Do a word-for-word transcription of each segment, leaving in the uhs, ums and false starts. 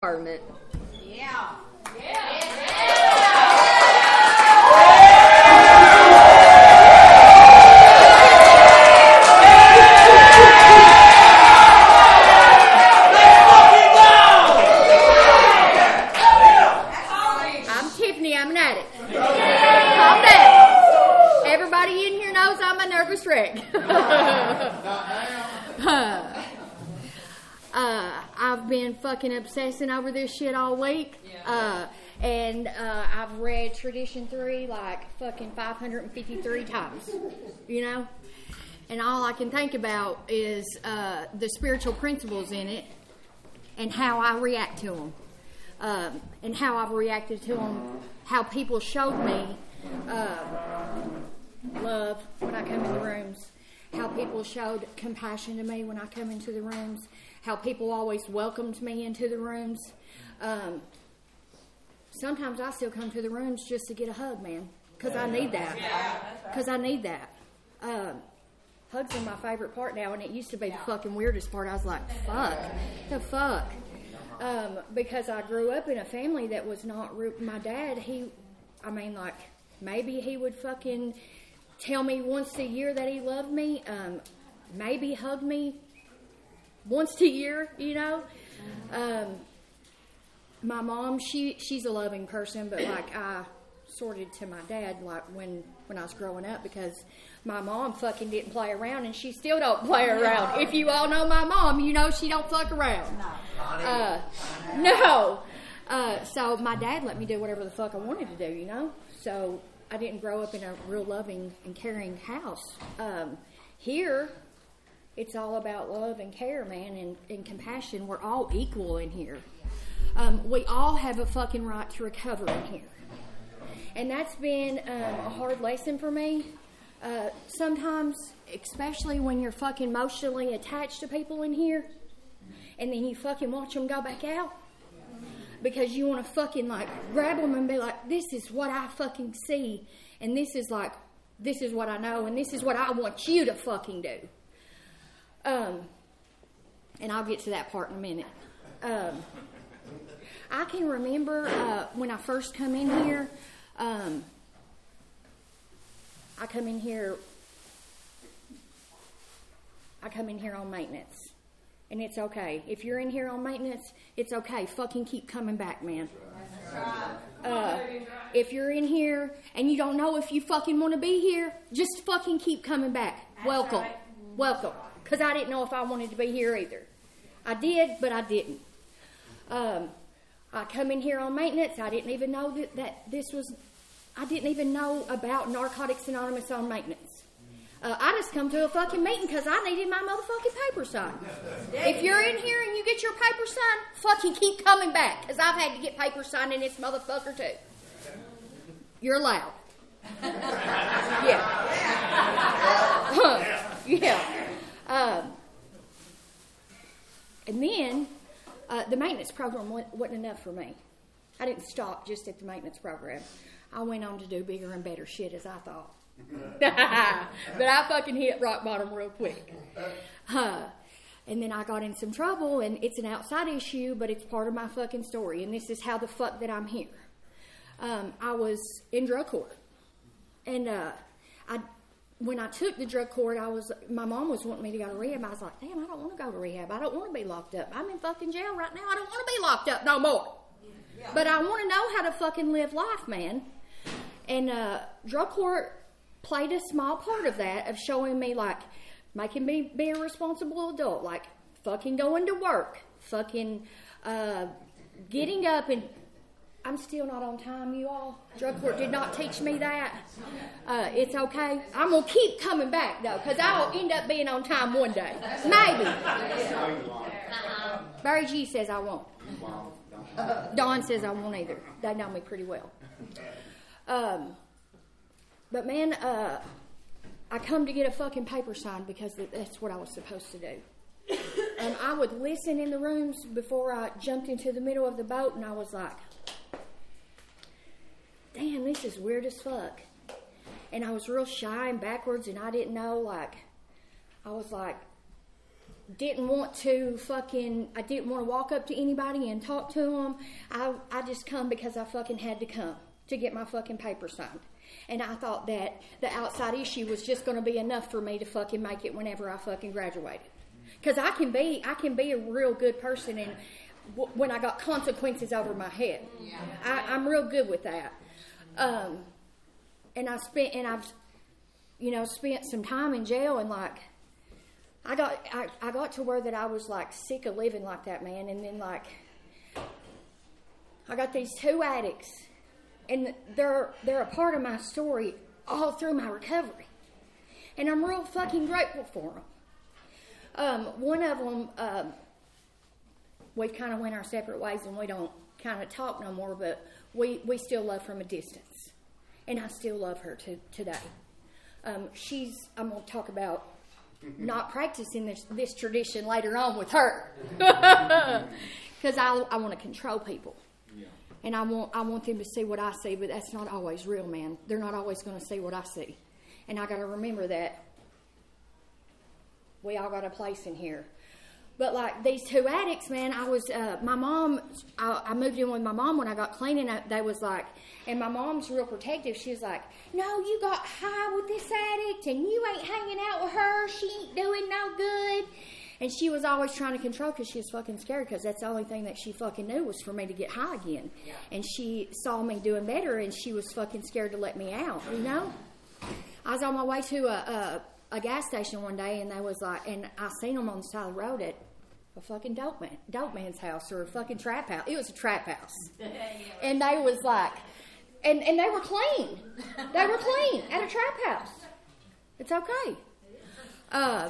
Department. Yeah. Yeah. I'm Tiffany. I'm an addict. Calm down. Everybody in here knows I'm a nervous wreck. uh, uh, I've been fucking obsessing over this shit all week. Uh, and uh, I've read Tradition three like fucking five hundred fifty-three times. You know? And all I can think about is uh, the spiritual principles in it and how I react to them. Um, and how I've reacted to them, how people showed me uh, love when I come in the rooms, how people showed compassion to me when I come into the rooms, how people always welcomed me into the rooms. Um, sometimes I still come to the rooms just to get a hug, man, because I need that. Because I need that. Um, hugs are my favorite part now, and it used to be the fucking weirdest part. I was like, fuck, the fuck. Um, because I grew up in a family that was not, re- my dad, he, I mean, like, maybe he would fucking tell me once a year that he loved me, um, maybe hug me once a year, you know. Um, my mom, she she's a loving person, but, like, I sorted to my dad, like, when, when I was growing up, because my mom fucking didn't play around, and she still don't play around. If you all know my mom, you know she don't fuck around. Uh, no. Uh, so my dad let me do whatever the fuck I wanted to do, you know? So I didn't grow up in a real loving and caring house. Um, here, it's all about love and care, man, and, and compassion. We're all equal in here. Um, we all have a fucking right to recover in here. And that's been um, a hard lesson for me. Uh, sometimes, especially when you're fucking emotionally attached to people in here, and then you fucking watch them go back out because you want to fucking like grab them and be like, this is what I fucking see, and this is like, this is what I know, and this is what I want you to fucking do. Um, and I'll get to that part in a minute. Um, I can remember uh, when I first come in here. Um, I come in here. I come in here on maintenance. And it's okay. If you're in here on maintenance, it's okay. Fucking keep coming back, man. Uh, if you're in here and you don't know if you fucking want to be here, just fucking keep coming back. Welcome. Welcome. Because I didn't know if I wanted to be here either. I did, but I didn't. Um, I come in here on maintenance. I didn't even know that, that this was... I didn't even know about Narcotics Anonymous on maintenance. Uh, I just come to a fucking meeting because I needed my motherfucking paper signed. If you're in here and you get your paper signed, fucking keep coming back, because I've had to get paper signed in this motherfucker too. You're allowed. Yeah. Huh. Yeah. Um, and then uh, the maintenance program wasn't enough for me. I didn't stop just at the maintenance program. I went on to do bigger and better shit, as I thought. But I fucking hit rock bottom real quick. Uh, and then I got in some trouble, and it's an outside issue, but it's part of my fucking story. And this is how the fuck that I'm here. Um, I was in drug court. And uh, I, when I took the drug court, I was my mom was wanting me to go to rehab. I was like, damn, I don't want to go to rehab. I don't want to be locked up. I'm in fucking jail right now. I don't want to be locked up no more. But I want to know how to fucking live life, man. And uh, drug court played a small part of that, of showing me, like, making me be a responsible adult, like fucking going to work, fucking uh, getting up, and I'm still not on time, you all. Drug court did not teach me that. Uh, it's okay. I'm going to keep coming back, though, because I'll end up being on time one day. Maybe. Barry G says I won't. Dawn says I won't either. They know me pretty well. Um, but man, uh, I come to get a fucking paper signed because that's what I was supposed to do. And I would listen in the rooms before I jumped into the middle of the boat, and I was like, damn, this is weird as fuck. And I was real shy and backwards, and I didn't know, like, I was like, didn't want to fucking, I didn't want to walk up to anybody and talk to them. I, I just come because I fucking had to come to get my fucking paper signed. And I thought that the outside issue was just going to be enough for me to fucking make it whenever I fucking graduated. Because I can be, I can be a real good person and w- when I got consequences over my head. Yeah. I, I'm real good with that. Um, and I spent, and I've, you know, spent some time in jail and like, I got, I, I got to where that I was like sick of living like that, man. And then like, I got these two addicts. And they're they're a part of my story all through my recovery. And I'm real fucking grateful for them. Um, one of them, um, we kind of went our separate ways and we don't kind of talk no more, but we, we still love from a distance. And I still love her to, today. Um, she's, I'm going to talk about not practicing this, this tradition later on with her. Because I, I want to control people. And I want I want them to see what I see, but that's not always real, man. They're not always going to see what I see. And I got to remember that we all got a place in here. But like these two addicts, man, I was, uh, my mom, I, I moved in with my mom when I got clean, and I, they was like, and my mom's real protective. She was like, no, you got high with this addict, and you ain't hanging out with her. She ain't doing no good. And she was always trying to control because she was fucking scared because that's the only thing that she fucking knew was for me to get high again. Yeah. And she saw me doing better and she was fucking scared to let me out, you know? I was on my way to a, a, a gas station one day and they was like, and I seen them on the side of the road at a fucking dope man, dope man's house or a fucking trap house. It was a trap house. And they was like, and, and they were clean. They were clean at a trap house. It's okay. Uh...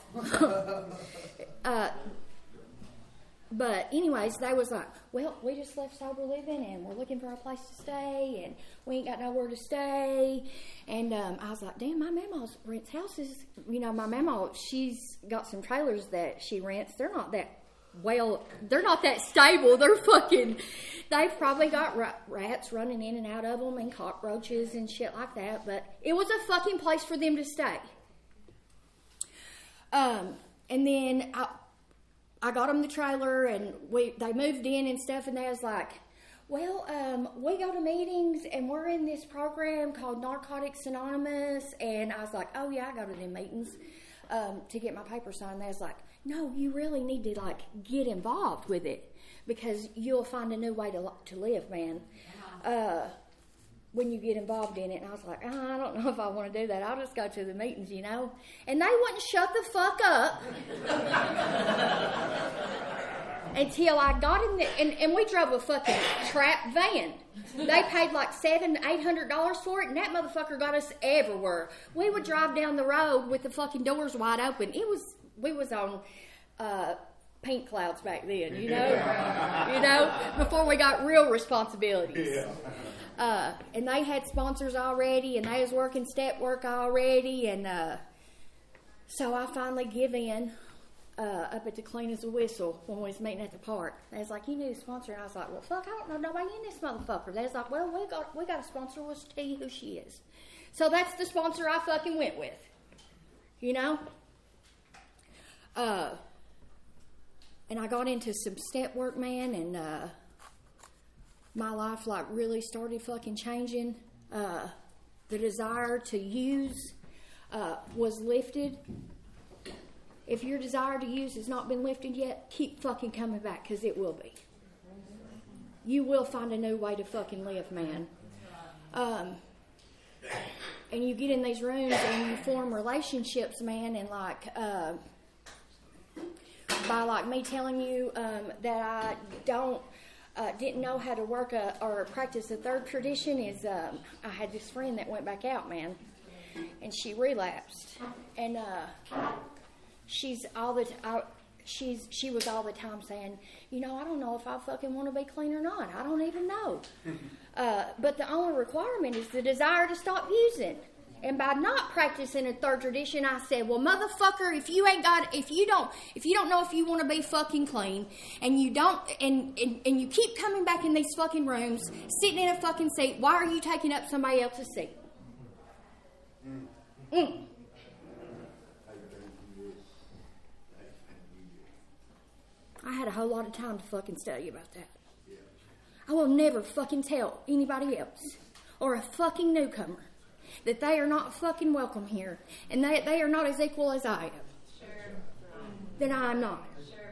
uh, but anyways, they was like, well, we just left sober living and we're looking for a place to stay and we ain't got nowhere to stay. And um, I was like, damn, my mama rents houses. You know, my mama, she's got some trailers that she rents. They're not that well, they're not that stable. They're fucking, they've probably got rats running in and out of them and cockroaches and shit like that. But it was a fucking place for them to stay. Um, and then I, I got them the trailer and we, they moved in and stuff and they was like, well, um, we go to meetings and we're in this program called Narcotics Anonymous. And I was like, oh yeah, I go to them meetings, um, to get my paper signed. They was like, no, you really need to like get involved with it because you'll find a new way to, to live, man. Uh, when you get involved in it. And I was like, oh, I don't know if I want to do that. I'll just go to the meetings, you know. And they wouldn't shut the fuck up until I got in there. And, and we drove a fucking trap van. They paid like seven, eight hundred dollars for it, and that motherfucker got us everywhere. We would drive down the road with the fucking doors wide open. It was, we was on uh, pink clouds back then, you know, you know, before we got real responsibilities. Yeah. Uh, and they had sponsors already, and they was working step work already, and uh, so I finally give in uh, up at the Clean as a Whistle when we was meeting at the park. They was like, you need a sponsor, and I was like, well, fuck, I don't know nobody in this motherfucker. They was like, well, we got we got a sponsor. Let's tell you who she is. So that's the sponsor I fucking went with, you know. Uh, and I got into some step work, man, and uh, my life like really started fucking changing. Uh, the desire to use uh, was lifted. If your desire to use has not been lifted yet, keep fucking coming back, because it will be. You will find a new way to fucking live, man. Um, and you get in these rooms and you form relationships, man, and like uh, by like me telling you um, that I don't uh, didn't know how to work a, or practice a third tradition is um, I had this friend that went back out, man, and she relapsed, and uh, she's all the t- I, she's she was all the time saying, you know, I don't know if I fucking want to be clean or not. I don't even know. uh, but the only requirement is the desire to stop using. And by not practicing a third tradition, I said, well, motherfucker, if you ain't got, if you don't, if you don't know if you want to be fucking clean, and you don't, and, and, and you keep coming back in these fucking rooms, sitting in a fucking seat, why are you taking up somebody else's seat? Mm. I had a whole lot of time to fucking study about that. I will never fucking tell anybody else or a fucking newcomer that they are not fucking welcome here and that they are not as equal as I am. Sure. That I am not.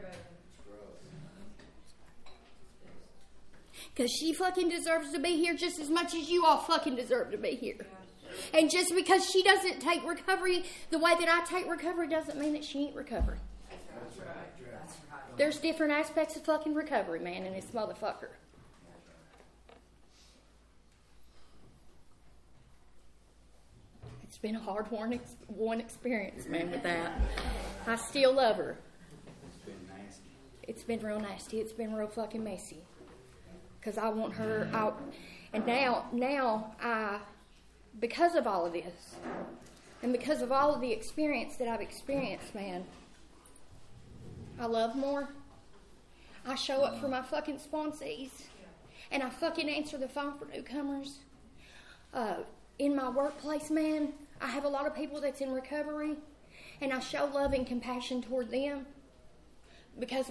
Because she fucking deserves to be here just as much as you all fucking deserve to be here. And just because she doesn't take recovery the way that I take recovery doesn't mean that she ain't recovering. That's right. That's right. There's different aspects of fucking recovery, man, in this motherfucker. It's been a hard one, ex- one experience, man, with that. I still love her. It's been nasty. It's been real nasty. It's been real fucking messy. Because I want her out. And now, now, I, because of all of this, and because of all of the experience that I've experienced, man, I love more. I show up for my fucking sponsees. And I fucking answer the phone for newcomers. Uh, in my workplace, man, I have a lot of people that's in recovery. And I show love and compassion toward them. Because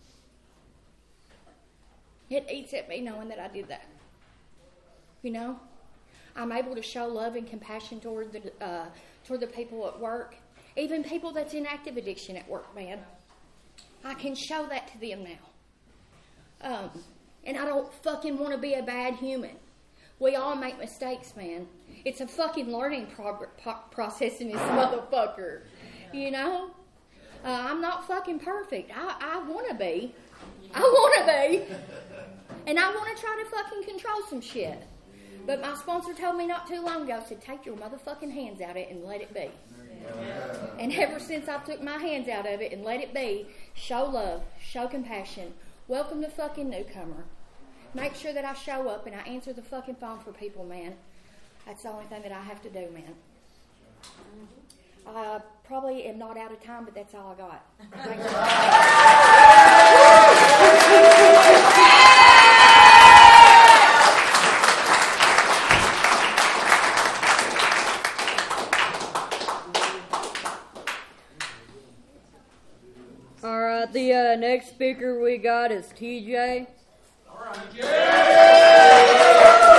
it eats at me knowing that I did that. You know? I'm able to show love and compassion toward the uh, toward the people at work. Even people that's in active addiction at work, man. I can show that to them now. Um, and I don't fucking want to be a bad human. We all make mistakes, man. It's a fucking learning pro- pro- process in this motherfucker. You know? Uh, I'm not fucking perfect. I, I want to be. I want to be. And I want to try to fucking control some shit. But my sponsor told me not too long ago, said, take your motherfucking hands out of it and let it be. Yeah. And ever since I took my hands out of it and let it be, show love, show compassion, welcome the fucking newcomer. Make sure that I show up and I answer the fucking phone for people, man. That's the only thing that I have to do, man. I probably am not out of time, but that's all I got. All right, the uh, next speaker we got is T J. All right, T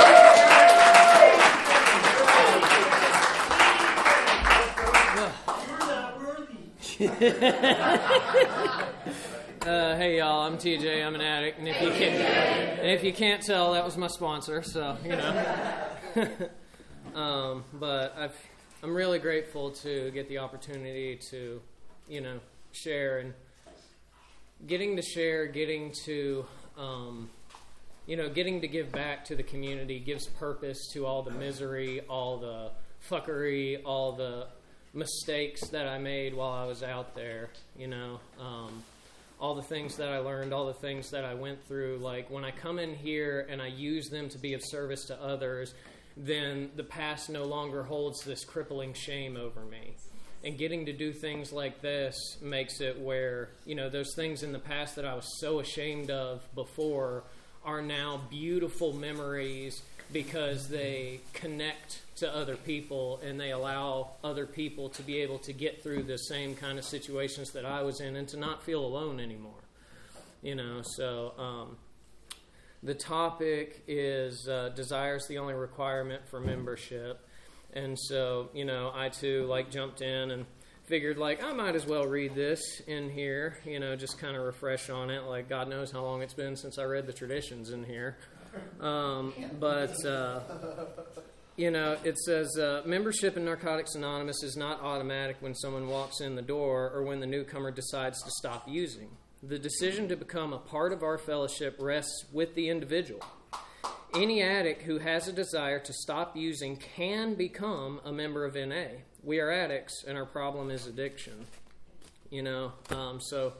uh, hey y'all, I'm T J. I'm an addict, and if you can't, and if you can't tell, that was my sponsor. So you know. um, but I've, I'm really grateful to get the opportunity to, you know, share and getting to share, getting to, um, you know, getting to give back to the community gives purpose to all the misery, all the fuckery, all the mistakes that I made while I was out there, you know, um, all the things that I learned, all the things that I went through. Like when I come in here and I use them to be of service to others, then the past no longer holds this crippling shame over me. And getting to do things like this makes it where, you know, those things in the past that I was so ashamed of before are now beautiful memories because they connect to other people and they allow other people to be able to get through the same kind of situations that I was in and to not feel alone anymore. You know, so um, the topic is uh, desire is the only requirement for membership. And so, you know, I too like jumped in and figured like I might as well read this in here, you know, just kind of refresh on it. Like God knows how long it's been since I read the traditions in here. Um, but, uh, you know, it says uh, membership in Narcotics Anonymous is not automatic when someone walks in the door or when the newcomer decides to stop using. The decision to become a part of our fellowship rests with the individual. Any addict who has a desire to stop using can become a member of N A. We are addicts, and our problem is addiction. You know, um, so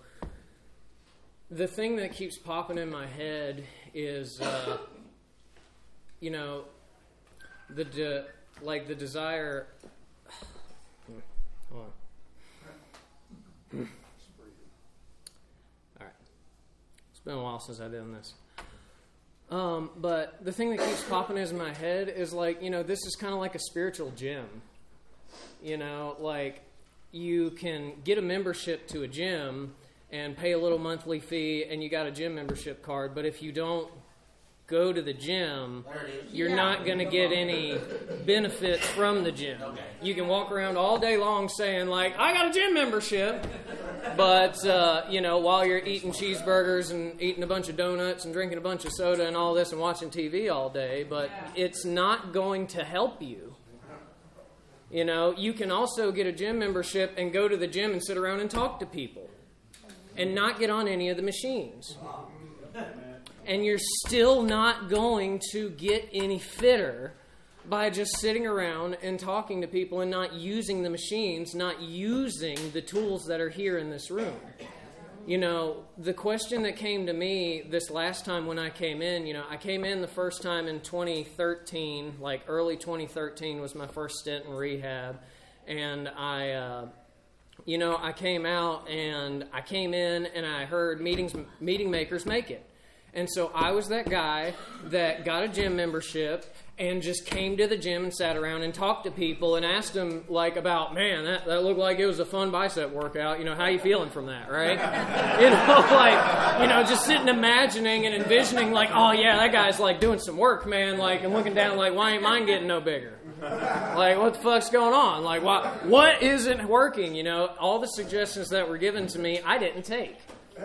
the thing that keeps popping in my head is, uh, you know, the de- like the desire. Hold on. All right, it's been a while since I've done this. Um, but the thing that keeps popping in my head is like, you know, this is kind of like a spiritual gym. You know, like you can get a membership to a gym and pay a little monthly fee, and you got a gym membership card. But if you don't go to the gym, you're yeah. not going to get any benefits from the gym. Okay. You can walk around all day long saying, like, I got a gym membership. But, uh, you know, while you're eating cheeseburgers and eating a bunch of donuts and drinking a bunch of soda and all this and watching T V all day, but yeah. it's not going to help you. You know, you can also get a gym membership and go to the gym and sit around and talk to people and not get on any of the machines. And you're still not going to get any fitter by just sitting around and talking to people and not using the machines, not using the tools that are here in this room. You know, the question that came to me this last time when I came in, you know, I came in the first time in twenty thirteen, like early twenty thirteen was my first stint in rehab. And I, uh, you know, I came out and I came in and I heard meetings, meeting makers make it. And so I was that guy that got a gym membership and just came to the gym and sat around and talked to people and asked them, like, about, man, that, that looked like it was a fun bicep workout. You know, how you feeling from that, right? You know, like, you know, just sitting imagining and envisioning, like, oh, yeah, that guy's, like, doing some work, man, like, and looking down, like, why ain't mine getting no bigger? Like, what the fuck's going on? Like, why, what isn't working? You know, all the suggestions that were given to me, I didn't take.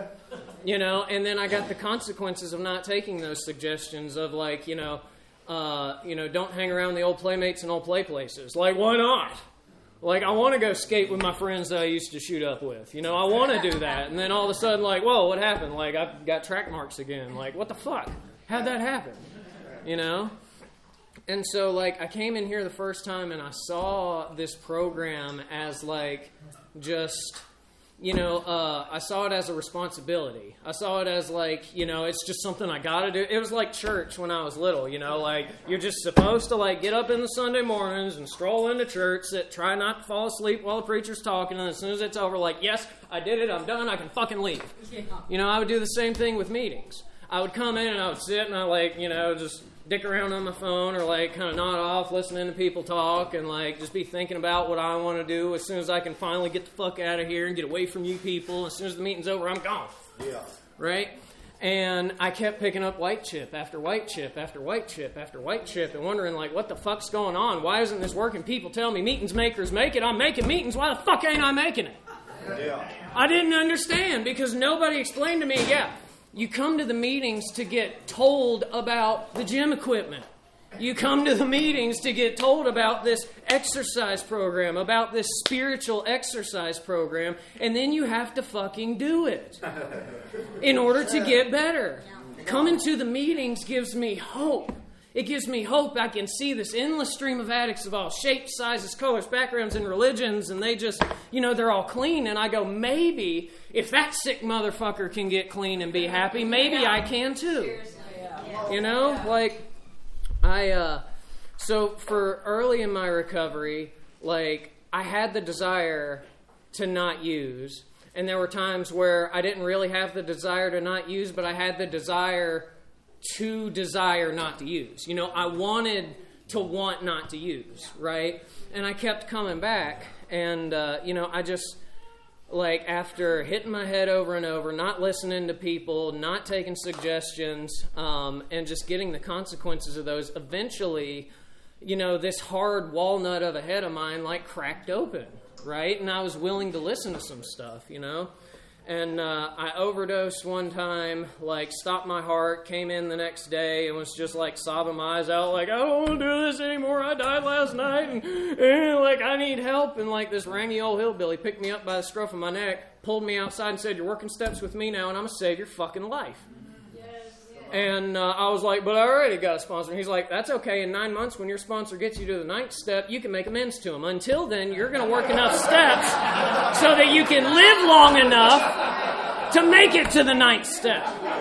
You know, and then I got the consequences of not taking those suggestions of, like, you know, uh, you know, don't hang around the old playmates and old play places. Like, why not? Like, I want to go skate with my friends that I used to shoot up with. You know, I want to do that. And then all of a sudden, like, whoa, what happened? Like, I've got track marks again. Like, what the fuck? How'd that happen? You know? And so, like, I came in here the first time and I saw this program as, like, just... You know, uh, I saw it as a responsibility. I saw it as, like, you know, it's just something I got to do. It was like church when I was little, you know, like, you're just supposed to, like, get up in the Sunday mornings and stroll into church, sit, try not to fall asleep while the preacher's talking, and as soon as it's over, like, yes, I did it, I'm done, I can fucking leave. Yeah. You know, I would do the same thing with meetings. I would come in and I would sit and I, like, you know, just dick around on my phone or, like, kind of nod off, listening to people talk and, like, just be thinking about what I want to do. As soon as I can finally get the fuck out of here and get away from you people, as soon as the meeting's over, I'm gone. Yeah. Right? And I kept picking up white chip after white chip after white chip after white chip and wondering, like, what the fuck's going on? Why isn't this working? People tell me meetings makers make it. I'm making meetings. Why the fuck ain't I making it? Yeah. I didn't understand because nobody explained to me, yeah, you come to the meetings to get told about the gym equipment. You come to the meetings to get told about this exercise program, about this spiritual exercise program, and then you have to fucking do it in order to get better. Coming to the meetings gives me hope. It gives me hope. I can see this endless stream of addicts of all shapes, sizes, colors, backgrounds, and religions, and they just, you know, they're all clean. And I go, maybe if that sick motherfucker can get clean and be happy, maybe I can too. You know, like, I, uh, so for early in my recovery, like, I had the desire to not use. And there were times where I didn't really have the desire to not use, but I had the desire to desire not to use. You know, I wanted to want not to use, right? And I kept coming back. And, uh, you know, I just, like, after hitting my head over and over, not listening to people, not taking suggestions, um, and just getting the consequences of those, eventually, you know, this hard walnut of a head of mine, like, cracked open, right? And I was willing to listen to some stuff, you know? And uh, I overdosed one time, like, stopped my heart, came in the next day, and was just, like, sobbing my eyes out, like, I don't want to do this anymore, I died last night, and, and, like, I need help. And, like, this rangy old hillbilly picked me up by the scruff of my neck, pulled me outside and said, you're working steps with me now, and I'm going to save your fucking life. And uh, I was like, but I already got a sponsor. And he's like, that's okay. In nine months, when your sponsor gets you to the ninth step, you can make amends to him. Until then, you're going to work enough steps so that you can live long enough to make it to the ninth step.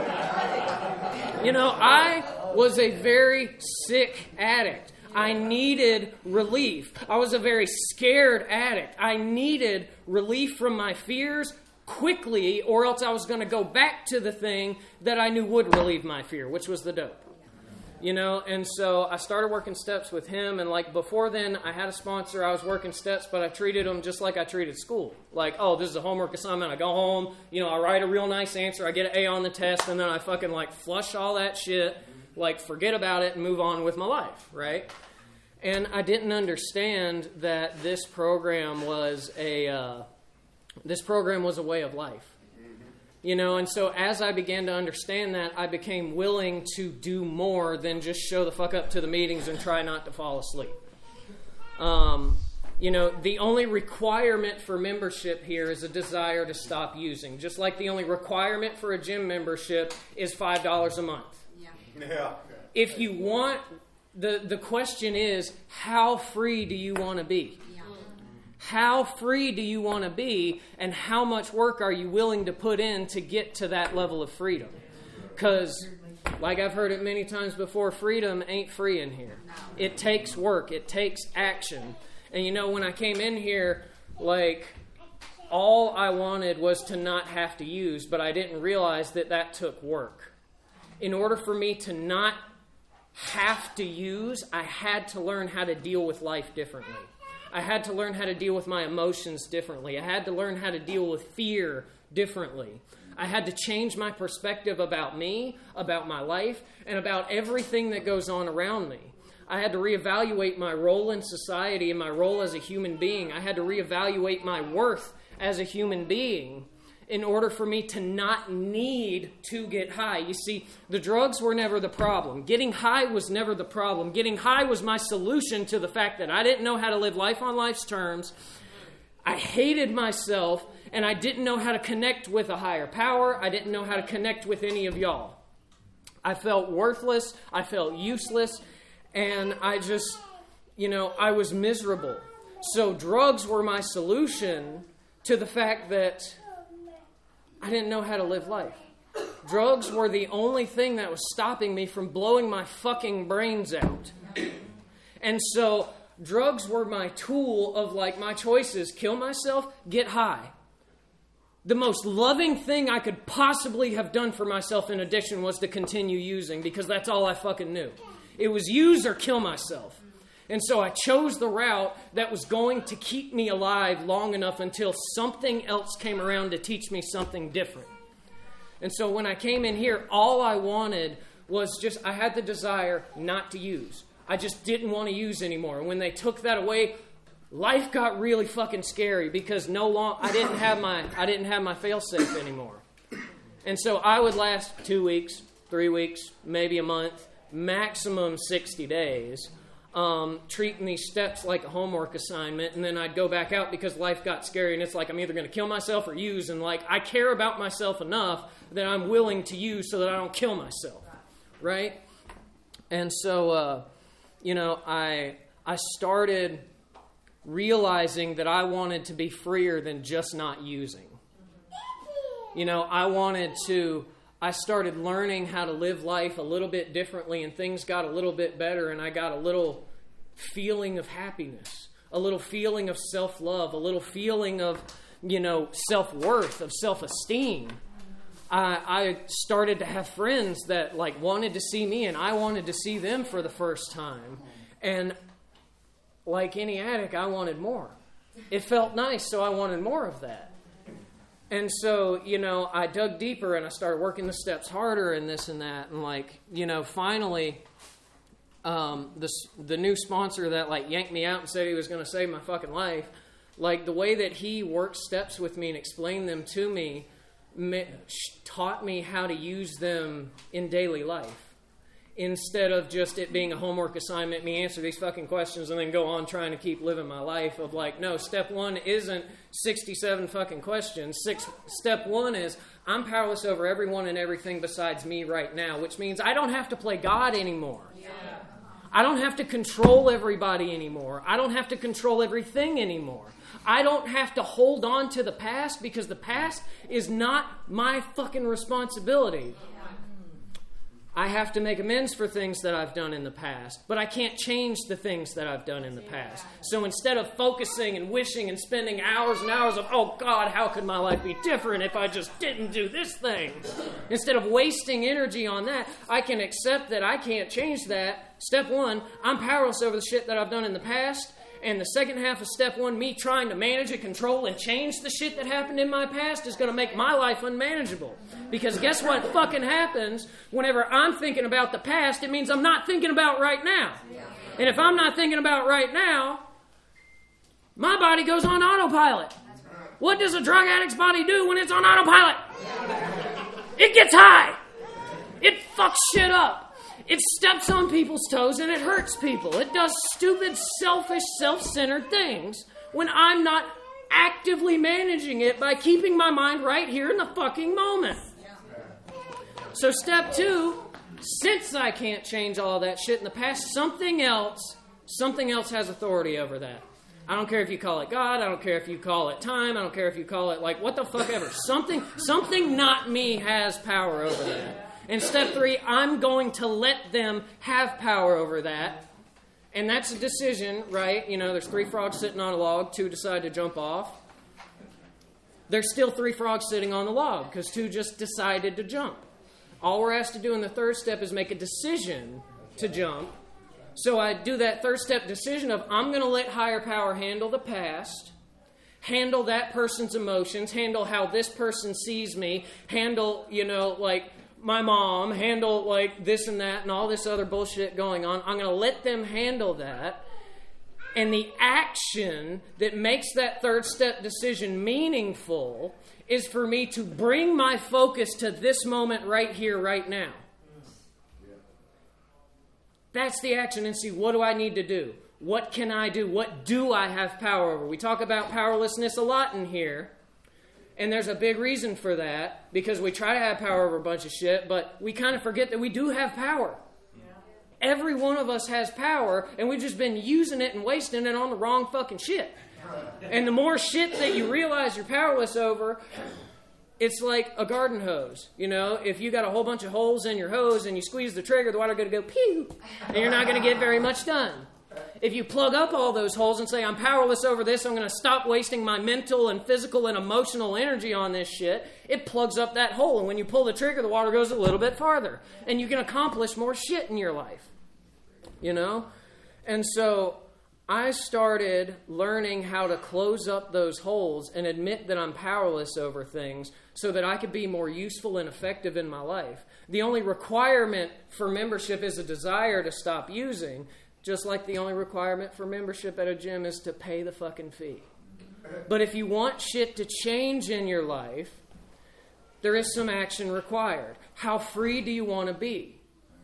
You know, I was a very sick addict. I needed relief. I was a very scared addict. I needed relief from my fears quickly, or else I was going to go back to the thing that I knew would relieve my fear, which was the dope. You know, and so I started working steps with him, and like before then, I had a sponsor, I was working steps, but I treated them just like I treated school. Like, oh, this is a homework assignment, I go home, you know, I write a real nice answer, I get an A on the test, and then I fucking like flush all that shit, like forget about it and move on with my life, right? And I didn't understand that this program was a, uh, this program was a way of life. You know, and so as I began to understand that, I became willing to do more than just show the fuck up to the meetings and try not to fall asleep. Um, you know, the only requirement for membership here is a desire to stop using. Just like the only requirement for a gym membership is five dollars a month. Yeah. Yeah. If you want, the, the question is, how free do you want to be? How free do you want to be, and how much work are you willing to put in to get to that level of freedom? Because, like I've heard it many times before, freedom ain't free in here. It takes work. It takes action. And, you know, when I came in here, like, all I wanted was to not have to use, but I didn't realize that that took work. In order for me to not have to use, I had to learn how to deal with life differently. I had to learn how to deal with my emotions differently. I had to learn how to deal with fear differently. I had to change my perspective about me, about my life, and about everything that goes on around me. I had to reevaluate my role in society and my role as a human being. I had to reevaluate my worth as a human being in order for me to not need to get high. You see, the drugs were never the problem. Getting high was never the problem. Getting high was my solution to the fact that I didn't know how to live life on life's terms. I hated myself, and I didn't know how to connect with a higher power. I didn't know how to connect with any of y'all. I felt worthless. I felt useless. And I just, you know, I was miserable. So drugs were my solution to the fact that I didn't know how to live life. Drugs were the only thing that was stopping me from blowing my fucking brains out. And so drugs were my tool of like my choices: kill myself, get high. The most loving thing I could possibly have done for myself in addiction was to continue using, because that's all I fucking knew. It was use or kill myself. And so I chose the route that was going to keep me alive long enough until something else came around to teach me something different. And so when I came in here, all I wanted was just, I had the desire not to use. I just didn't want to use anymore. And when they took that away, life got really fucking scary, because no long I didn't have my I didn't have my fail-safe anymore. And so I would last two weeks, three weeks, maybe a month, maximum sixty days. Um, treating these steps like a homework assignment, and then I'd go back out because life got scary, and it's like I'm either going to kill myself or use, and like I care about myself enough that I'm willing to use so that I don't kill myself, right? And so, uh, you know, I I started realizing that I wanted to be freer than just not using. You know, I wanted to, I started learning how to live life a little bit differently, and things got a little bit better, and I got a little feeling of happiness, a little feeling of self-love, a little feeling of, you know, self-worth, of self-esteem. I, I started to have friends that, like, wanted to see me, and I wanted to see them for the first time. And like any addict, I wanted more. It felt nice, so I wanted more of that. And so, you know, I dug deeper, and I started working the steps harder and this and that. And, like, you know, finally, um, the, the new sponsor that, like, yanked me out and said he was going to save my fucking life, like, the way that he worked steps with me and explained them to me taught me how to use them in daily life. Instead of just it being a homework assignment, me answer these fucking questions and then go on trying to keep living my life of like, no, step one isn't sixty-seven fucking questions. Six, step one is I'm powerless over everyone and everything besides me right now, which means I don't have to play God anymore. Yeah. I don't have to control everybody anymore. I don't have to control everything anymore. I don't have to hold on to the past, because the past is not my fucking responsibility. I have to make amends for things that I've done in the past, but I can't change the things that I've done in the past. So instead of focusing and wishing and spending hours and hours of, oh God, how could my life be different if I just didn't do this thing? Instead of wasting energy on that, I can accept that I can't change that. Step one, I'm powerless over the shit that I've done in the past. And the second half of step one, me trying to manage and control and change the shit that happened in my past, is going to make my life unmanageable. Because guess what fucking happens whenever I'm thinking about the past? It means I'm not thinking about right now. And if I'm not thinking about right now, my body goes on autopilot. What does a drug addict's body do when it's on autopilot? It gets high. It fucks shit up. It steps on people's toes and it hurts people. It does stupid, selfish, self-centered things when I'm not actively managing it by keeping my mind right here in the fucking moment. So step two, since I can't change all that shit in the past, something else, something else has authority over that. I don't care if you call it God. I don't care if you call it time. I don't care if you call it like what the fuck ever. Something, something not me has power over that. And step three, I'm going to let them have power over that. And that's a decision, right? You know, there's three frogs sitting on a log. Two decide to jump off. There's still three frogs sitting on the log because two just decided to jump. All we're asked to do in the third step is make a decision to jump. So I do that third step decision of I'm going to let higher power handle the past, handle that person's emotions, handle how this person sees me, handle, you know, like my mom, handle like this and that and all this other bullshit going on. I'm going to let them handle that. And the action that makes that third step decision meaningful is for me to bring my focus to this moment right here, right now. That's the action. And see, what do I need to do? What can I do? What do I have power over? We talk about powerlessness a lot in here. And there's a big reason for that, because we try to have power over a bunch of shit, but we kind of forget that we do have power. Yeah. Every one of us has power, and we've just been using it and wasting it on the wrong fucking shit. And the more shit that you realize you're powerless over, it's like a garden hose. You know, if you got a whole bunch of holes in your hose and you squeeze the trigger, the water going to go pew, and you're not going to get very much done. If you plug up all those holes and say, I'm powerless over this, I'm going to stop wasting my mental and physical and emotional energy on this shit, it plugs up that hole. And when you pull the trigger, the water goes a little bit farther. And you can accomplish more shit in your life. You know? And so I started learning how to close up those holes and admit that I'm powerless over things so that I could be more useful and effective in my life. The only requirement for membership is a desire to stop using. Just like the only requirement for membership at a gym is to pay the fucking fee. But if you want shit to change in your life, there is some action required. How free do you want to be?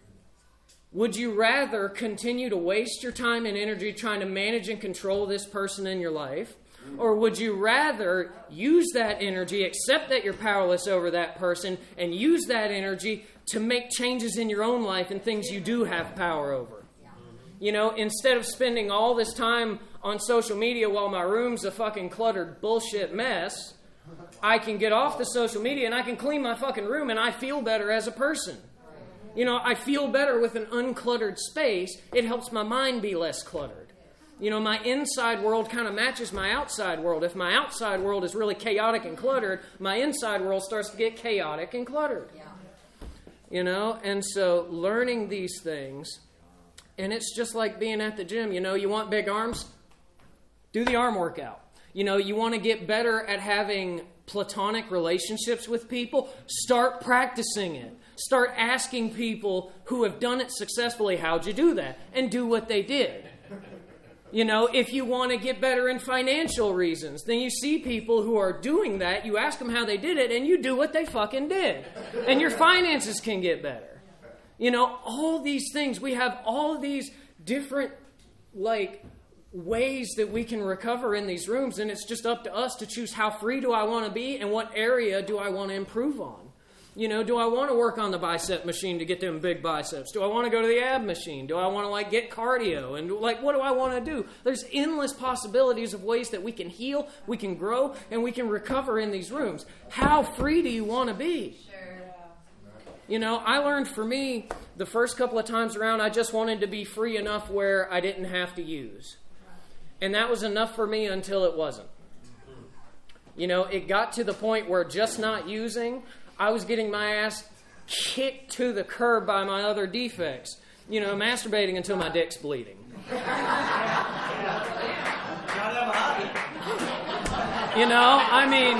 Would you rather continue to waste your time and energy trying to manage and control this person in your life? Or would you rather use that energy, accept that you're powerless over that person, and use that energy to make changes in your own life and things you do have power over? You know, instead of spending all this time on social media while my room's a fucking cluttered bullshit mess, I can get off the social media and I can clean my fucking room and I feel better as a person. You know, I feel better with an uncluttered space. It helps my mind be less cluttered. You know, my inside world kind of matches my outside world. If my outside world is really chaotic and cluttered, my inside world starts to get chaotic and cluttered. You know, and so learning these things. And it's just like being at the gym. You know, you want big arms? Do the arm workout. You know, you want to get better at having platonic relationships with people? Start practicing it. Start asking people who have done it successfully, how'd you do that? And do what they did. You know, if you want to get better in financial reasons, then you see people who are doing that, you ask them how they did it, and you do what they fucking did. And your finances can get better. You know, all these things, we have all these different, like, ways that we can recover in these rooms, and it's just up to us to choose how free do I want to be and what area do I want to improve on. You know, do I want to work on the bicep machine to get them big biceps? Do I want to go to the ab machine? Do I want to, like, get cardio? And, like, what do I want to do? There's endless possibilities of ways that we can heal, we can grow, and we can recover in these rooms. How free do you want to be? Sure. You know, I learned for me, the first couple of times around, I just wanted to be free enough where I didn't have to use. And that was enough for me until it wasn't. You know, it got to the point where just not using, I was getting my ass kicked to the curb by my other defects. You know, masturbating until my dick's bleeding. You know, I mean,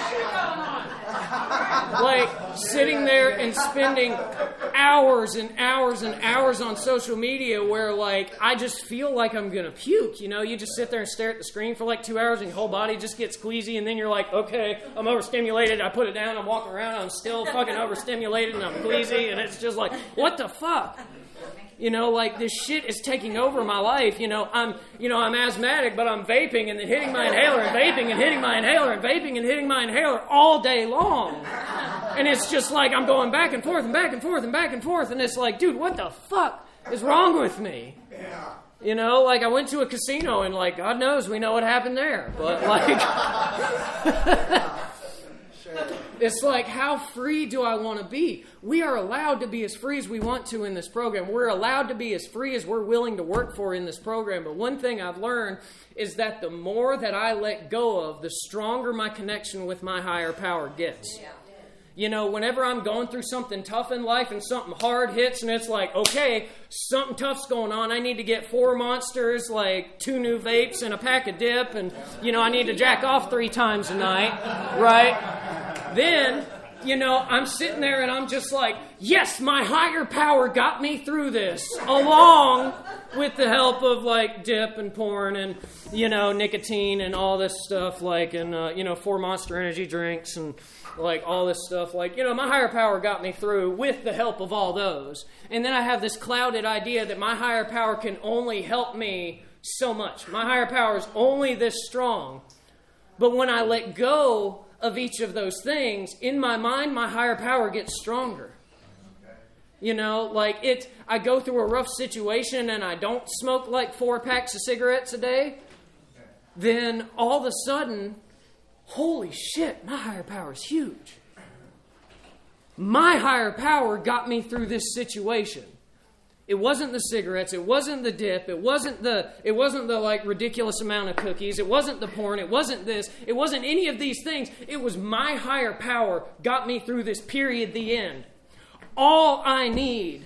like sitting there and spending hours and hours and hours on social media where, like, I just feel like I'm going to puke. You know, you just sit there and stare at the screen for like two hours and your whole body just gets queasy, and then you're like, okay, I'm overstimulated. I put it down. I'm walking around. I'm still fucking overstimulated and I'm queasy, and it's just like, what the fuck? You know, like, this shit is taking over my life. You know, I'm, you know, I'm asthmatic, but I'm vaping and then hitting my inhaler and vaping and hitting my inhaler and vaping and hitting my inhaler all day long. And it's just like I'm going back and forth and back and forth and back and forth. And it's like, dude, what the fuck is wrong with me? You know, like, I went to a casino and, like, God knows we know what happened there. But, like, it's like, how free do I want to be? We are allowed to be as free as we want to in this program. We're allowed to be as free as we're willing to work for in this program. But one thing I've learned is that the more that I let go of, the stronger my connection with my higher power gets. You know, whenever I'm going through something tough in life and something hard hits and it's like, okay, something tough's going on. I need to get four monsters, like two new vapes and a pack of dip, and, you know, I need to jack off three times a night, right? Then, you know, I'm sitting there and I'm just like, yes, my higher power got me through this, along with the help of, like, dip and porn and, you know, nicotine and all this stuff, like, and, uh, you know, four Monster Energy drinks and, like, all this stuff. Like, you know, my higher power got me through with the help of all those. And then I have this clouded idea that my higher power can only help me so much. My higher power is only this strong. But when I let go of each of those things, in my mind, my higher power gets stronger. You know, like, it, I go through a rough situation and I don't smoke like four packs of cigarettes a day, then all of a sudden, holy shit, my higher power is huge. My higher power got me through this situation. It wasn't the cigarettes, it wasn't the dip, it wasn't the it wasn't the like ridiculous amount of cookies, it wasn't the porn, it wasn't this, it wasn't any of these things. It was my higher power got me through this period, the end. All I need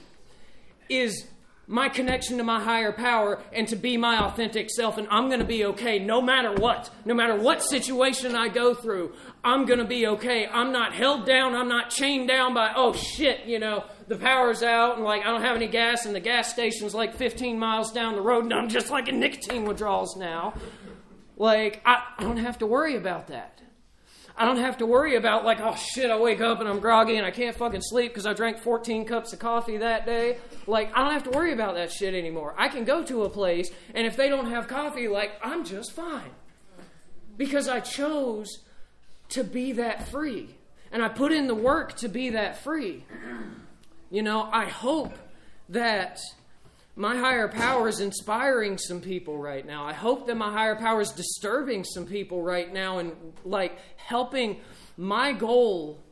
is my connection to my higher power and to be my authentic self, and I'm going to be okay no matter what. No matter what situation I go through, I'm going to be okay. I'm not held down. I'm not chained down by, oh shit, you know, the power's out and like I don't have any gas and the gas station's like fifteen miles down the road and I'm just like in nicotine withdrawals now. Like, I, I don't have to worry about that. I don't have to worry about like, oh shit, I wake up and I'm groggy and I can't fucking sleep because I drank fourteen cups of coffee that day. Like, I don't have to worry about that shit anymore. I can go to a place and if they don't have coffee, like, I'm just fine. Because I chose to be that free. And I put in the work to be that free. You know, I hope that my higher power is inspiring some people right now. I hope that my higher power is disturbing some people right now and, like, helping. My goal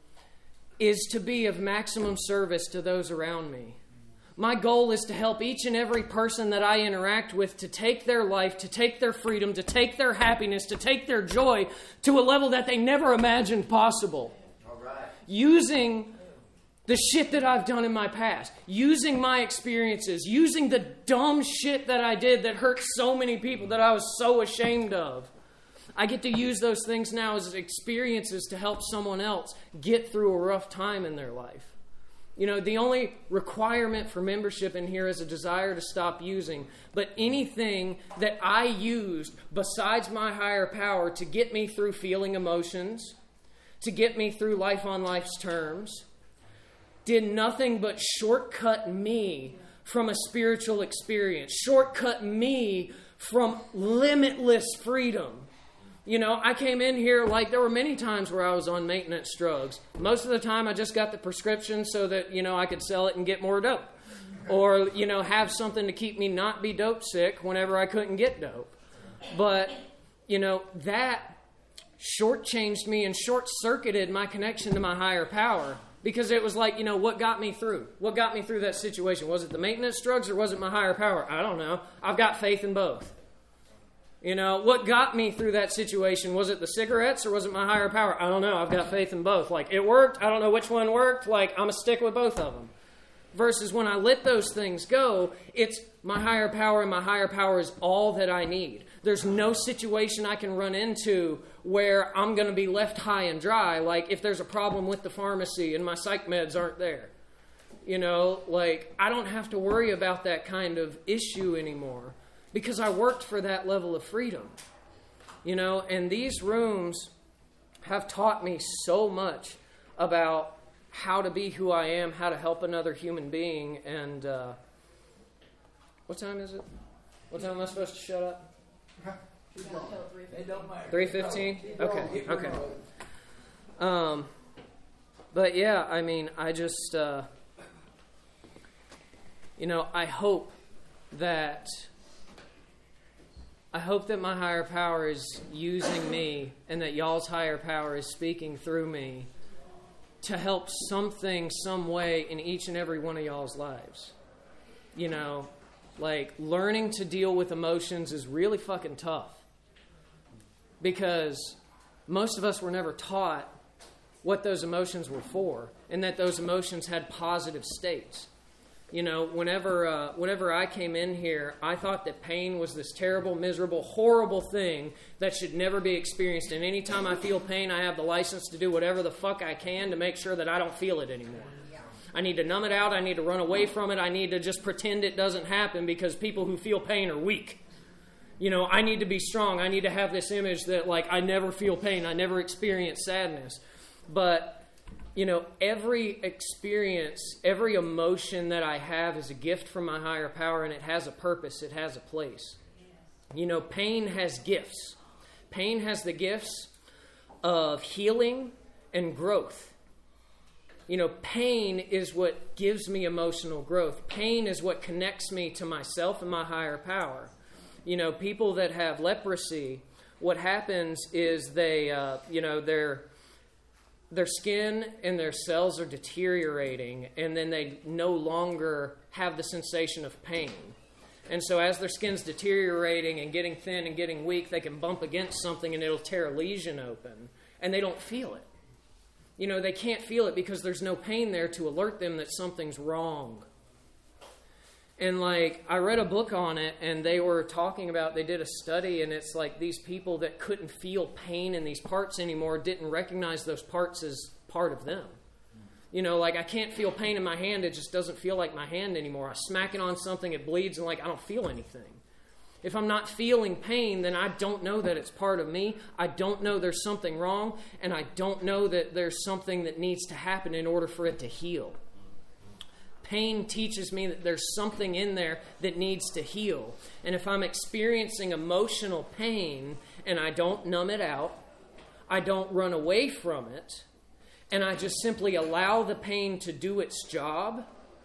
is to be of maximum service to those around me. My goal is to help each and every person that I interact with to take their life, to take their freedom, to take their happiness, to take their joy to a level that they never imagined possible. All right. Using the shit that I've done in my past, using my experiences, using the dumb shit that I did that hurt so many people that I was so ashamed of. I get to use those things now as experiences to help someone else get through a rough time in their life. You know, the only requirement for membership in here is a desire to stop using. But anything that I used besides my higher power to get me through feeling emotions, to get me through life on life's terms, did nothing but shortcut me from a spiritual experience, shortcut me from limitless freedom. You know, I came in here, like, there were many times where I was on maintenance drugs. Most of the time I just got the prescription so that, you know, I could sell it and get more dope. Or, you know, have something to keep me not be dope sick whenever I couldn't get dope. But, you know, that shortchanged me and short-circuited my connection to my higher power. Because it was like, you know, what got me through? What got me through that situation? Was it the maintenance drugs or was it my higher power? I don't know. I've got faith in both. You know, what got me through that situation? Was it the cigarettes or was it my higher power? I don't know. I've got faith in both. Like, it worked. I don't know which one worked. Like, I'm going to stick with both of them. Versus when I let those things go, it's my higher power, and my higher power is all that I need. There's no situation I can run into where I'm going to be left high and dry. Like, if there's a problem with the pharmacy and my psych meds aren't there. You know, like, I don't have to worry about that kind of issue anymore. Because I worked for that level of freedom. You know, and these rooms have taught me so much about how to be who I am, how to help another human being, and uh, what time is it? What time am I supposed to shut up? three fifteen? Okay, okay. Um, but yeah, I mean, I just, uh, you know, I hope that I hope that my higher power is using me and that y'all's higher power is speaking through me to help something, some way in each and every one of y'all's lives. You know, like learning to deal with emotions is really fucking tough because most of us were never taught what those emotions were for and that those emotions had positive states. You know, whenever uh, whenever I came in here, I thought that pain was this terrible, miserable, horrible thing that should never be experienced. And anytime I feel pain, I have the license to do whatever the fuck I can to make sure that I don't feel it anymore. I need to numb it out. I need to run away from it. I need to just pretend it doesn't happen because people who feel pain are weak. You know, I need to be strong. I need to have this image that, like, I never feel pain. I never experience sadness. But you know, every experience, every emotion that I have is a gift from my higher power, and it has a purpose. It has a place. You know, pain has gifts. Pain has the gifts of healing and growth. You know, pain is what gives me emotional growth. Pain is what connects me to myself and my higher power. You know, people that have leprosy, what happens is they, uh, you know, they're... their skin and their cells are deteriorating, and then they no longer have the sensation of pain. And so as their skin's deteriorating and getting thin and getting weak, they can bump against something and it'll tear a lesion open, and they don't feel it. You know, they can't feel it because there's no pain there to alert them that something's wrong. And, like, I read a book on it, and they were talking about, they did a study, and it's like these people that couldn't feel pain in these parts anymore didn't recognize those parts as part of them. You know, like, I can't feel pain in my hand, it just doesn't feel like my hand anymore. I smack it on something, it bleeds, and, like, I don't feel anything. If I'm not feeling pain, then I don't know that it's part of me. I don't know there's something wrong, and I don't know that there's something that needs to happen in order for it to heal. Pain teaches me that there's something in there that needs to heal. And if I'm experiencing emotional pain and I don't numb it out, I don't run away from it, and I just simply allow the pain to do its job,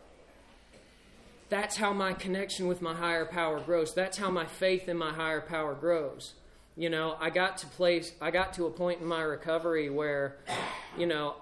that's how my connection with my higher power grows. That's how my faith in my higher power grows. You know, I got to place, I got to a point in my recovery where, you know,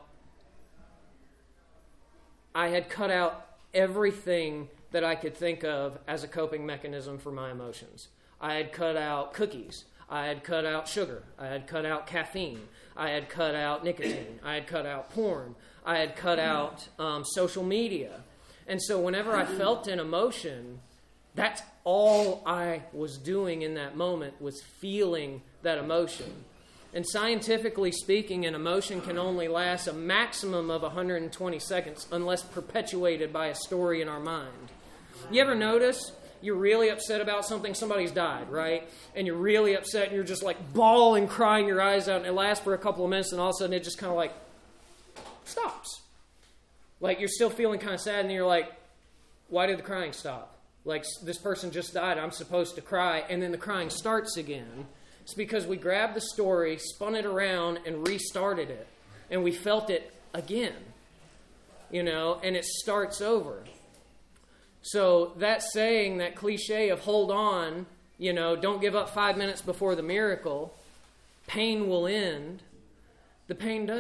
I had cut out everything that I could think of as a coping mechanism for my emotions. I had cut out cookies. I had cut out sugar. I had cut out caffeine. I had cut out nicotine. I had cut out porn. I had cut out um, social media. And so whenever I felt an emotion, that's all I was doing in that moment was feeling that emotion. And scientifically speaking, an emotion can only last a maximum of one hundred twenty seconds unless perpetuated by a story in our mind. You ever notice you're really upset about something, somebody's died, right? And you're really upset and you're just like bawling, crying your eyes out, and it lasts for a couple of minutes, and all of a sudden it just kind of like stops. Like you're still feeling kind of sad, and you're like, why did the crying stop? Like this person just died, I'm supposed to cry, and then the crying starts again. It's because we grabbed the story, spun it around, and restarted it. And we felt it again. You know, and it starts over. So that saying, that cliche of hold on, you know, don't give up five minutes before the miracle, pain will end. The pain does end.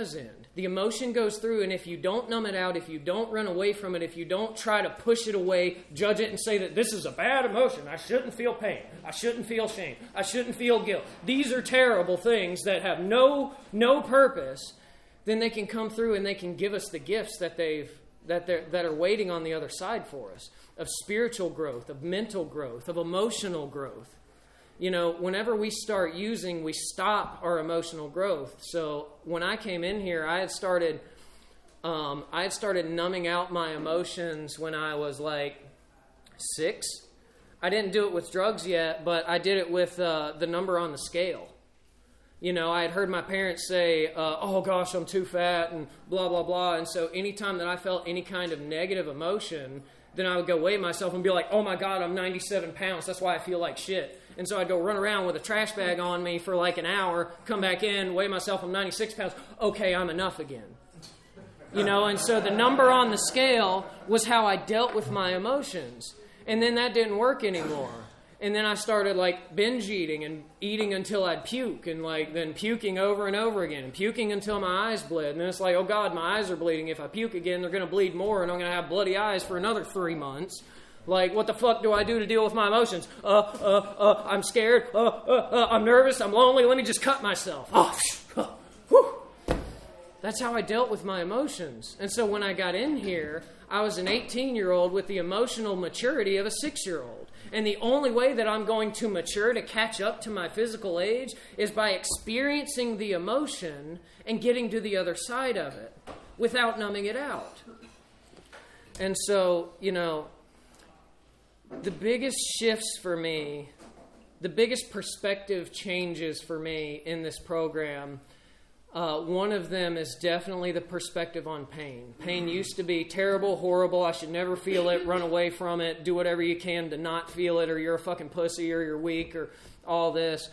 The emotion goes through, and if you don't numb it out, if you don't run away from it, if you don't try to push it away, judge it and say that this is a bad emotion, I shouldn't feel pain, I shouldn't feel shame, I shouldn't feel guilt, these are terrible things that have no no purpose, then they can come through and they can give us the gifts that they've that they that are waiting on the other side for us, of spiritual growth, of mental growth, of emotional growth. You know, whenever we start using, we stop our emotional growth. So when I came in here, I had started, um, I had started numbing out my emotions when I was like six. I didn't do it with drugs yet, but I did it with uh, the number on the scale. You know, I had heard my parents say, uh, oh gosh, I'm too fat and blah, blah, blah. And so anytime that I felt any kind of negative emotion, then I would go weigh myself and be like, oh my God, I'm ninety-seven pounds. That's why I feel like shit. And so I'd go run around with a trash bag on me for like an hour, come back in, weigh myself, I'm ninety-six pounds. Okay, I'm enough again. You know, and so the number on the scale was how I dealt with my emotions. And then that didn't work anymore. And then I started like binge eating and eating until I'd puke, and like then puking over and over again and puking until my eyes bled. And then it's like, oh God, my eyes are bleeding. If I puke again, they're going to bleed more and I'm going to have bloody eyes for another three months. Like, what the fuck do I do to deal with my emotions? Uh, uh, uh, I'm scared. Uh, uh, uh, I'm nervous. I'm lonely. Let me just cut myself. Oh, uh, whew. That's how I dealt with my emotions. And so when I got in here, I was an eighteen-year-old with the emotional maturity of a six-year-old. And the only way that I'm going to mature to catch up to my physical age is by experiencing the emotion and getting to the other side of it without numbing it out. And so, you know, the biggest shifts for me, the biggest perspective changes for me in this program, uh, one of them is definitely the perspective on pain. Pain used to be terrible, horrible, I should never feel it, run away from it, do whatever you can to not feel it, or you're a fucking pussy, or you're weak, or all this.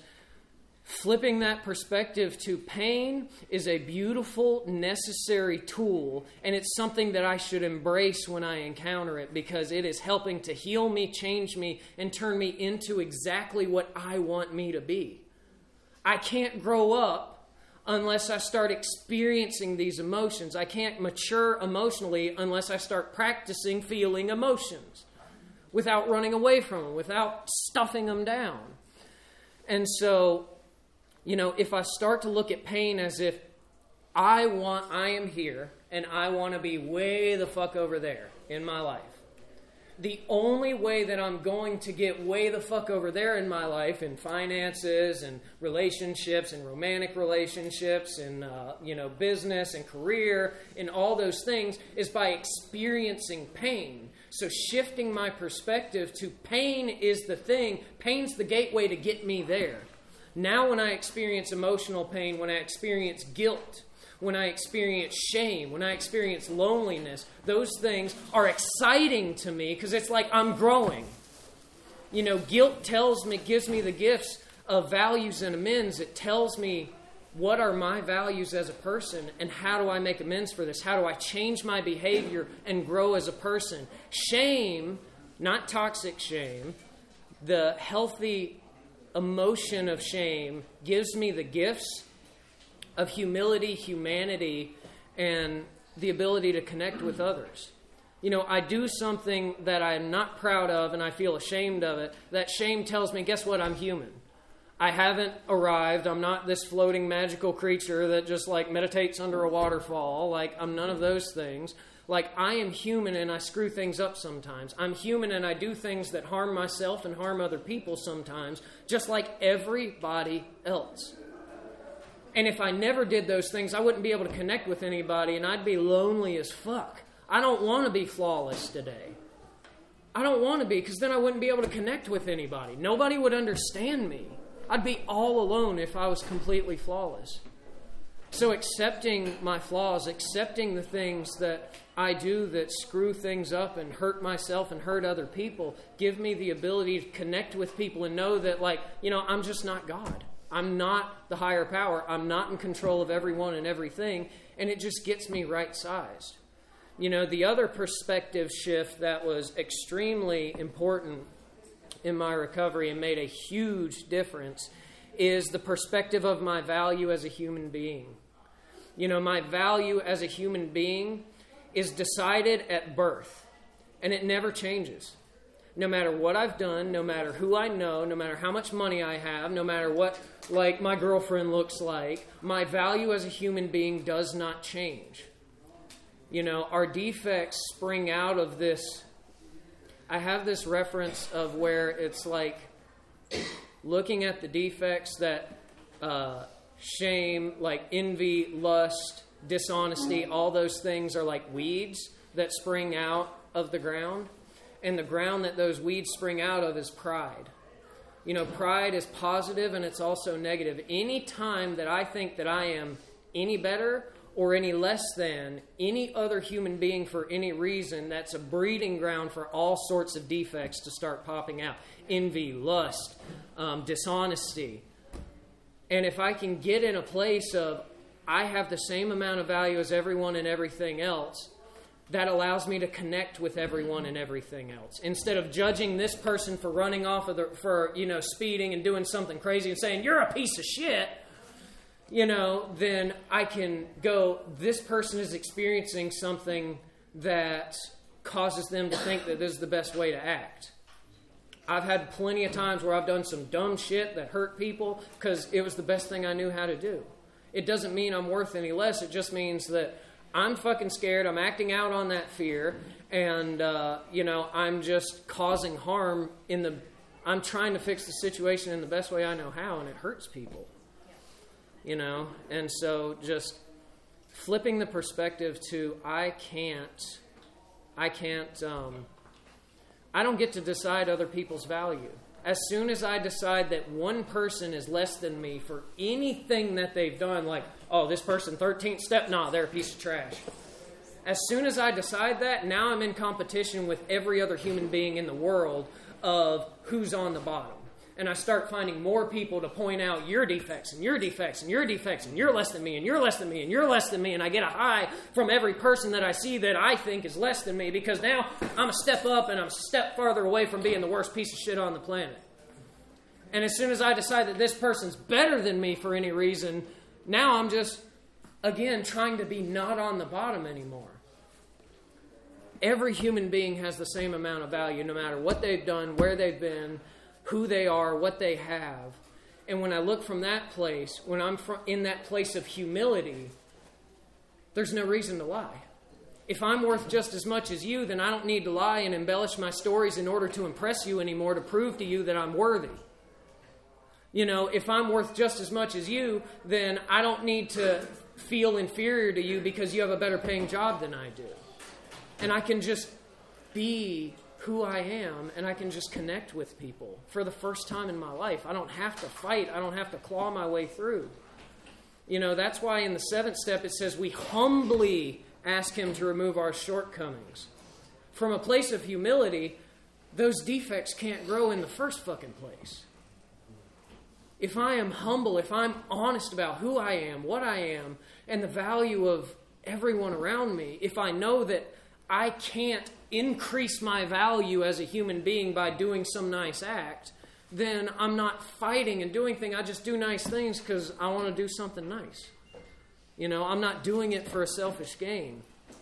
Flipping that perspective to pain is a beautiful, necessary tool, and it's something that I should embrace when I encounter it, because it is helping to heal me, change me, and turn me into exactly what I want me to be. I can't grow up unless I start experiencing these emotions. I can't mature emotionally unless I start practicing feeling emotions without running away from them, without stuffing them down. And so, you know, if I start to look at pain as if I want, I am here, and I want to be way the fuck over there in my life. The only way that I'm going to get way the fuck over there in my life, in finances and relationships and romantic relationships and, uh, you know, business and career and all those things, is by experiencing pain. So shifting my perspective to pain is the thing. Pain's the gateway to get me there. Now when I experience emotional pain, when I experience guilt, when I experience shame, when I experience loneliness, those things are exciting to me because it's like I'm growing. You know, guilt tells me, gives me the gifts of values and amends. It tells me what are my values as a person and how do I make amends for this? How do I change my behavior and grow as a person? Shame, not toxic shame, the healthy emotion of shame gives me the gifts of humility, humanity, and the ability to connect with others. You know, I do something that I'm not proud of and I feel ashamed of it. That shame tells me, guess what? I'm human. I haven't arrived. I'm not this floating magical creature that just like meditates under a waterfall. Like, I'm none of those things. Like, I am human and I screw things up sometimes. I'm human and I do things that harm myself and harm other people sometimes, just like everybody else. And if I never did those things, I wouldn't be able to connect with anybody and I'd be lonely as fuck. I don't want to be flawless today. I don't want to be, because then I wouldn't be able to connect with anybody. Nobody would understand me. I'd be all alone if I was completely flawless. So accepting my flaws, accepting the things that I do that screw things up and hurt myself and hurt other people, give me the ability to connect with people and know that, like, you know, I'm just not God. I'm not the higher power. I'm not in control of everyone and everything. And it just gets me right-sized. You know, the other perspective shift that was extremely important in my recovery and made a huge difference is the perspective of my value as a human being. You know, my value as a human being is decided at birth, and it never changes. No matter what I've done, no matter who I know, no matter how much money I have, no matter what, like, my girlfriend looks like, my value as a human being does not change. You know, our defects spring out of this. I have this reference of where it's like looking at the defects that uh, shame, like envy, lust, dishonesty, all those things are like weeds that spring out of the ground. And the ground that those weeds spring out of is pride. You know, pride is positive and it's also negative. Any time that I think that I am any better or any less than any other human being for any reason, that's a breeding ground for all sorts of defects to start popping out. Envy, lust, um, dishonesty. And if I can get in a place of I have the same amount of value as everyone and everything else, that allows me to connect with everyone and everything else. Instead of judging this person for running off of the, for, you know, speeding and doing something crazy and saying, you're a piece of shit, you know, then I can go, this person is experiencing something that causes them to think that this is the best way to act. I've had plenty of times where I've done some dumb shit that hurt people because it was the best thing I knew how to do. It doesn't mean I'm worth any less. It just means that I'm fucking scared. I'm acting out on that fear. And, uh, you know, I'm just causing harm in the... I'm trying to fix the situation in the best way I know how, and it hurts people. You know? And so just flipping the perspective to I can't... I can't... Um, I don't get to decide other people's value. As soon as I decide that one person is less than me for anything that they've done, like, oh, this person, thirteenth step, nah, they're a piece of trash. As soon as I decide that, now I'm in competition with every other human being in the world of who's on the bottom. And I start finding more people to point out your defects and your defects and your defects and you're less than me and you're less than me and you're less than me. And I get a high from every person that I see that I think is less than me because now I'm a step up and I'm a step farther away from being the worst piece of shit on the planet. And as soon as I decide that this person's better than me for any reason, now I'm just, again, trying to be not on the bottom anymore. Every human being has the same amount of value, no matter what they've done, where they've been, who they are, what they have. And when I look from that place, when I'm in that place of humility, there's no reason to lie. If I'm worth just as much as you, then I don't need to lie and embellish my stories in order to impress you anymore, to prove to you that I'm worthy. You know, if I'm worth just as much as you, then I don't need to feel inferior to you because you have a better paying job than I do. And I can just be who I am, and I can just connect with people for the first time in my life. I don't have to fight. I don't have to claw my way through. You know, that's why in the seventh step it says we humbly ask him to remove our shortcomings. From a place of humility, those defects can't grow in the first fucking place. If I am humble, if I'm honest about who I am, what I am, and the value of everyone around me, if I know that I can't increase my value as a human being by doing some nice act, then I'm not fighting and doing things. I just do nice things because I want to do something nice. You know, I'm not doing it for a selfish gain.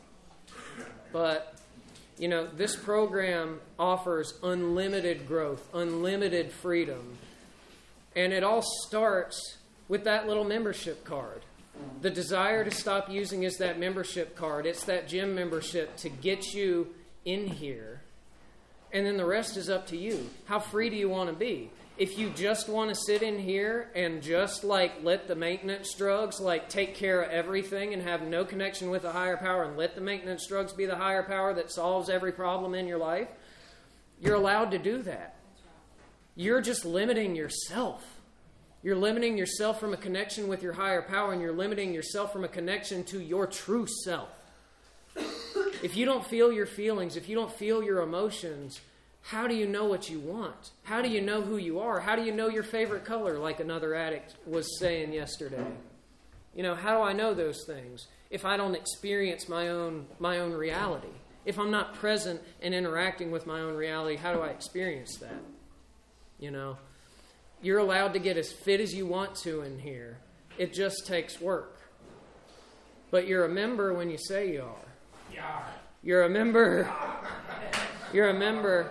But, you know, this program offers unlimited growth, unlimited freedom. And it all starts with that little membership card. The desire to stop using is that membership card. It's that gym membership to get you in here. And then the rest is up to you. How free do you want to be? If you just want to sit in here and just like let the maintenance drugs like take care of everything and have no connection with the higher power and let the maintenance drugs be the higher power that solves every problem in your life, you're allowed to do that. You're just limiting yourself. You're limiting yourself from a connection with your higher power, and you're limiting yourself from a connection to your true self. If you don't feel your feelings, if you don't feel your emotions, how do you know what you want? How do you know who you are? How do you know your favorite color, like another addict was saying yesterday? You know, how do I know those things if I don't experience my own my own reality? If I'm not present and interacting with my own reality, how do I experience that? You know, you're allowed to get as fit as you want to in here. It just takes work. But you're a member when you say you are. You're a member. You're a member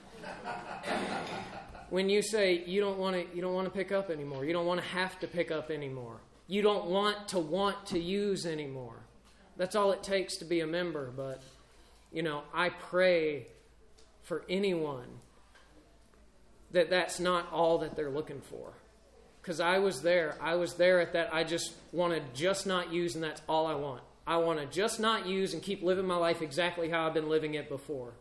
when you say you don't want to. You don't want to pick up anymore. You don't want to have to pick up anymore. You don't want to want to use anymore. That's all it takes to be a member. But you know, I pray for anyone that that's not all that they're looking for. Because I was there. I was there at that. I just want to just not use, and that's all I want. I want to just not use and keep living my life exactly how I've been living it before.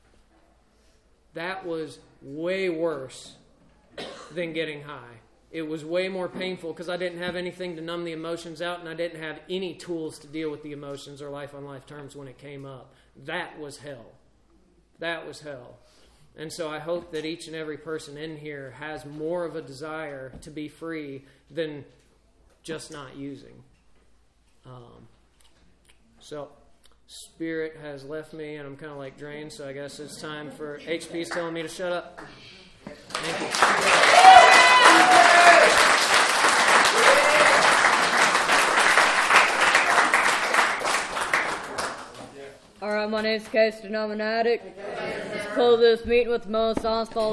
That was way worse than getting high. It was way more painful because I didn't have anything to numb the emotions out, and I didn't have any tools to deal with the emotions or life on life terms when it came up. That was hell. That was hell. And so I hope that each and every person in here has more of a desire to be free than just not using. Um, so, Spirit has left me, and I'm kind of like drained, so I guess it's time for H P's telling me to shut up. Thank you. All right, my name's Casey, and I'm an addict. Let's close this meeting with the most honest